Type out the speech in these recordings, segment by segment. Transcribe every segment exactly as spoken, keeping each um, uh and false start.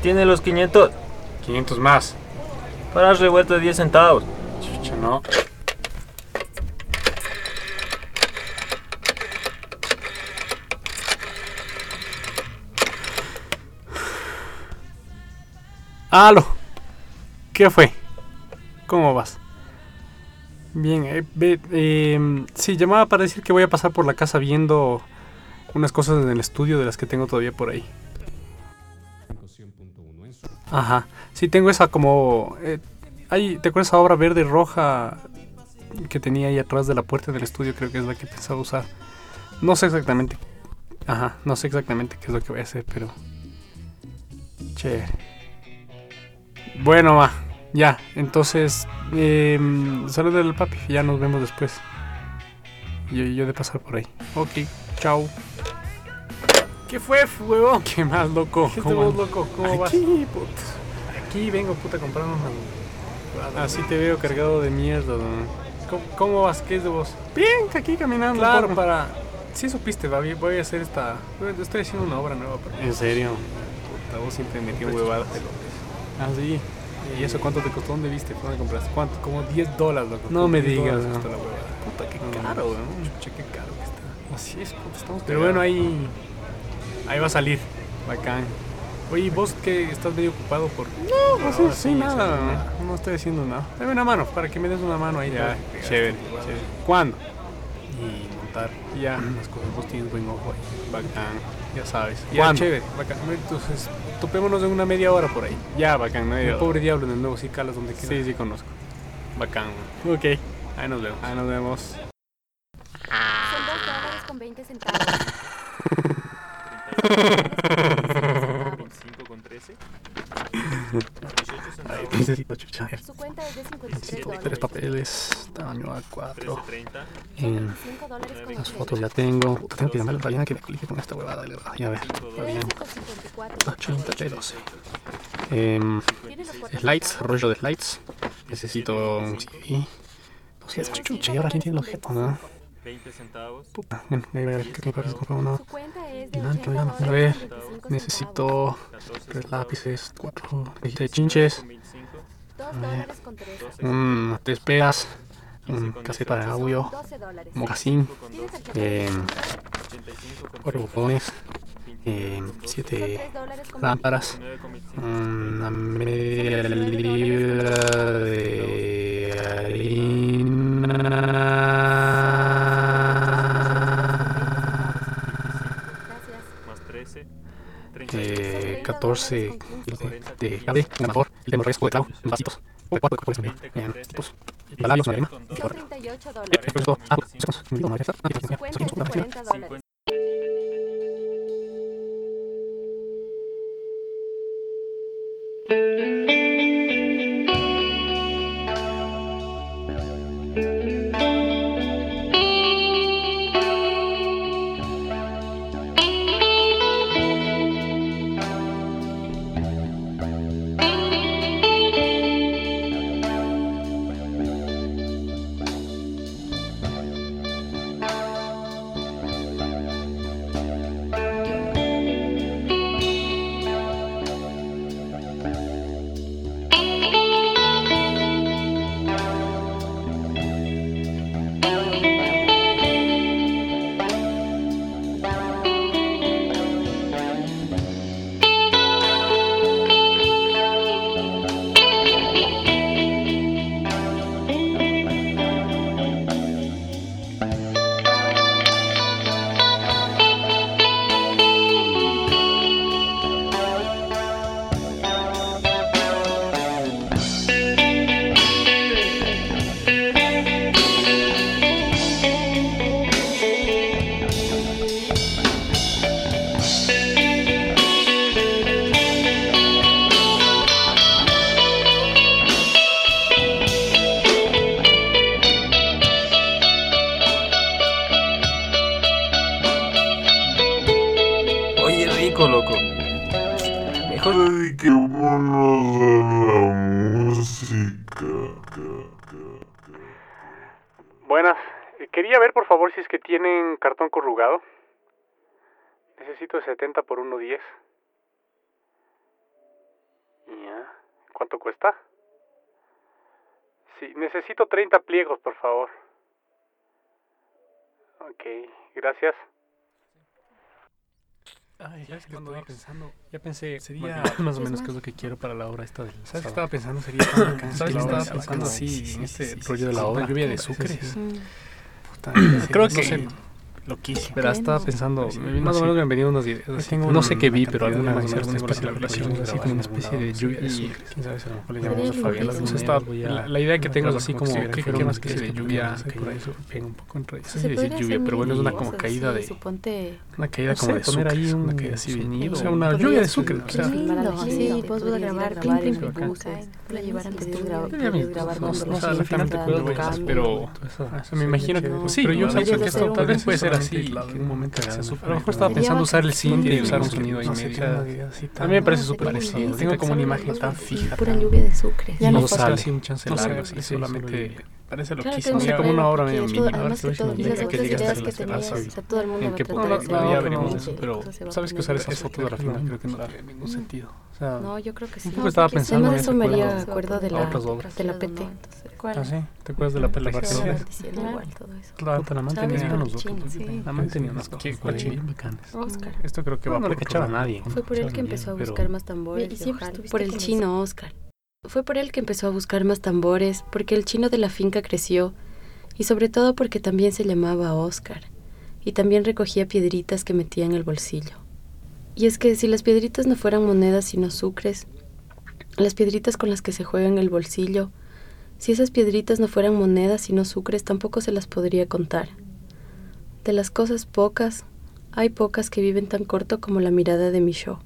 ¿Tiene los quinientos? quinientos más. Para revuelto de diez centavos. Chucha, no. ¡Aló! ¿Qué fue? ¿Cómo vas? Bien, eh, ve, eh, sí, llamaba para decir que voy a pasar por la casa viendo unas cosas en el estudio de las que tengo todavía por ahí. Ajá, sí, tengo esa como... Eh, hay, ¿te acuerdas esa obra verde roja que tenía ahí atrás de la puerta del estudio? Creo que es la que pensaba usar. No sé exactamente. Ajá, no sé exactamente qué es lo que voy a hacer, pero... Chévere. Bueno, va, ya, entonces... Eh, saluda al papi, ya nos vemos después. Yo, yo de pasar por ahí. Ok, chao. ¿Qué fue, huevón? ¿Qué más, loco? ¿Qué ¿Cómo, vos, loco? ¿Cómo vas? Aquí, puta. Aquí vengo, puta, a comprar una... Así te veo cargado de mierda, ¿no? ¿Cómo, ¿Cómo vas? ¿Qué es de vos? Bien, aquí caminando. Claro, por... para... Sí supiste, va, voy a hacer esta... Estoy haciendo una obra nueva. Pero... ¿En serio? Puta, vos siempre metió huevadas de locos. Ah, sí. ¿Y eso cuánto te costó? ¿Dónde viste? ¿Dónde compraste? ¿Cuánto? Como diez dólares, loco. No me digas, no. no. Puta, qué No, caro, no. weón. Chucha, qué caro que está. Así es, puta, estamos Pero cagados. bueno, ahí... Ahí va a salir. Bacán. Oye, ¿vos que estás medio ocupado por...? No, no, sí, sí, sí, nada. nada. No estoy haciendo nada. Dame una mano, para que me des una mano ahí. Ya, todo. chévere, chévere. ¿Cuándo? Y montar ya las cosas. Vos tienes buen ojo ahí. Bacán. Ya sabes. Ya, ¿Cuándo? chévere. Bacán. Entonces, topémonos en una media hora por ahí. Ya, bacán, no hay El otra. pobre diablo en el nuevo, sí, calas donde quiera. Sí, sí, conozco. Bacán, man. Ok. Ahí nos vemos. Ahí nos vemos. Son dos dólares con veinte centavos. cinco con trece. Ahí necesito chucha. Su cuenta es de cincuenta y tres Necesito tres dólares. papeles. Tamaño A cuatro. treinta. En veinticinco dólares con las ochenta. fotos ya tengo. Puta, tengo que llamarle a Fabiana que me colige con esta huevada. de verdad. Ya ver. Fabián. cincuenta y cuatro. ochenta de doce. Em, Tiene los cuatro slides, centavos. rollo de slides. Necesito un C D. No sé, chucha, y ahora quién tiene el objeto, ¿no? veinte centavos. Puta, bueno, voy a ver qué me parece comprar uno. Su cuenta es de Y nada, que ochenta me llama. A dólares ver, con veinticinco necesito centavos. tres lápices, cuatro de chinches, dos dólares con trece. un tres pegas, un cassette para audio, doce dólares. mocasín, Tiene tarjeta eh, de cuatro botones, eh, Son siete tres dólares con lámparas, una media libra de harina, Gracias. Más trece. eh, catorce de, de cable, un amador, el de refresco de clavo, unos vasitos, cuatro de también, eh, tipos, balarios, una crema, Son y ahora. treinta y ocho Ya, dólares. pues eso, ah, pues, hacemos un video, ¿no? Ya está. Ah, ya, Su ya, cuenta es de ya, ya, cuarenta dólares. Oye, rico, loco. Mejor. Dediquémonos a la música. Buenas, eh, quería ver por favor si es que tienen cartón corrugado. Necesito setenta por uno diez. cuánto cuesta? Sí, necesito treinta pliegos, por favor. Ok, gracias. Ay, ¿Sabes qué cuando estaba ex- pensando? Ya pensé, Sería porque más o Es menos más- qué es lo que quiero para la obra esta del ¿sabes qué sábado. estaba pensando? Sería tan bacán. ¿Sabes qué la obra estaba sea pensando? como- Sí, en este sí, sí, rollo de sí, la sí, obra. lluvia de Sí, sucres. sí, sí. Mm. Puta, Creo no que sé, loquísimo. pero estaba pensando, Sí, más o sí. menos me han venido unas ideas. así. tengo No sé una qué vi, cantidad pero alguna de vez alguna demasiadas especie de relaciones relación, así grabadas como una en especie de algún lluvia de lado, sí. sucres. Quién sabe si a lo mejor le Podría llamamos limpiar favelas. eso. Entonces estaba, la, la idea que tengo es así como que que una especie de lluvia por ahí, pega un poco entre. No sé si Se decir podría lluvia, hacer pero bueno, es mil una como cosas, caída sí, de suponte una caída No como sé, de poner ahí sucres, un una caída así sonido, o sea, una podrías lluvia de sucres, o sea, filmar a la lindo, gente, sí, podrías vos vas a grabar, grabar, plim, plim, plim, plim, buses, para llevar antes Podrías de grabar- Sería podrías mi- grabar no, cuando no la sé gente exactamente está cuál es, tocando. pero o sea, me imagino que no. sí, pero yo igual pienso siento que que esto esto tal vez puede ser hacer así, un que en un momento sea sea súper a lo mejor estaba Sería pensando usar el bacán. synth y Sí, usar un sí, sonido ahí no sé, medio. tiene O una sea, idea así a tan- mí me parece No, súper sería parecido. lindo. Tengo como una Sí, imagen tan fija. pura tan- lluvia de sucres. Ya no no sale sale. así un chance No sé, largo, así sí, solamente parece Claro que loquísimo. no O se sea, como puede, una obra porque medio esto, mínima. Ahora además te voy que todo, a y las que otras llegue ideas hasta que las tenías, terrazas. o sea, todo el mundo En va a que tratar no, de no, hacer ya lo veremos mismo, eso, y pero cosas se va a sabes que poner usar esas diferente. fotos a la final creo que no tiene ningún sentido. O sea, No, yo creo que sí. un poco estaba porque pensando además en eso ese me haría acuerdo acuerdo de a la, otras obras. de la P T. ¿Cuál? ¿ah, sí? ¿Te acuerdas de la pela Se va García? diciendo Claro. igual todo eso. Claro, puta, la man ¿Sabes? tenía Por unos el chino, otros. sí. La man tenía unas ¿Qué? cosas ¿Cuál chino? bien bacanas. Oscar. Esto creo que No, va no por le otro cachaba a lado. nadie. Fue por él que Bien, empezó a pero- buscar más tambores. Y siempre Ojal. estuviste Por el con chino Oscar. Fue por él que empezó a buscar más tambores, porque el chino de la finca creció, y sobre todo porque también se llamaba Oscar, y también recogía piedritas que metía en el bolsillo. Y es que si las piedritas no fueran monedas sino sucres, las piedritas con las que se juega en el bolsillo, si esas piedritas no fueran monedas sino sucres, tampoco se las podría contar. De las cosas pocas, hay pocas que viven tan corto como la mirada de Michaud.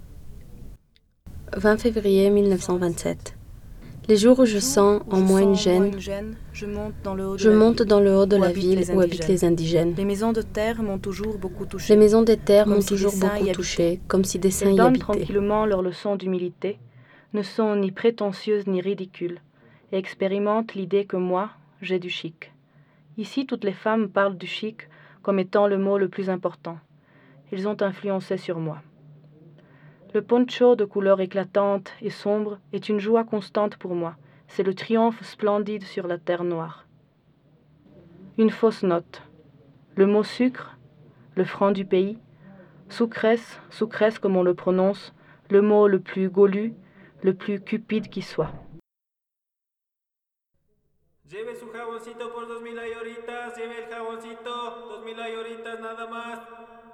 vingt février mille neuf cent vingt-sept. Les jours où je sens en moi une gêne, je monte dans le haut de je la monte ville, dans le haut de où la habitent ville les où habitent les indigènes. Les maisons de terre m'ont toujours beaucoup touché. Les maisons des terres Comme m'ont si toujours des saints beaucoup y touchée, comme si des saints Elles y donnent habitaient. tranquillement leur leçon d'humilité, ne sont ni prétentieuses ni ridicules, et expérimentent l'idée que moi, j'ai du chic. Ici, toutes les femmes parlent du chic comme étant le mot le plus important. Ils ont influencé sur moi. Le poncho de couleur éclatante et sombre est une joie constante pour moi. C'est le triomphe splendide sur la terre noire. Une fausse note. Le mot sucre, le franc du pays, sucrès, sucrès comme on le prononce, le mot le plus gaulu, le plus cupide qui soit. Lleve su jaboncito por dos mil ayoritas, lleve el jaboncito, dos mil ayoritas nada más.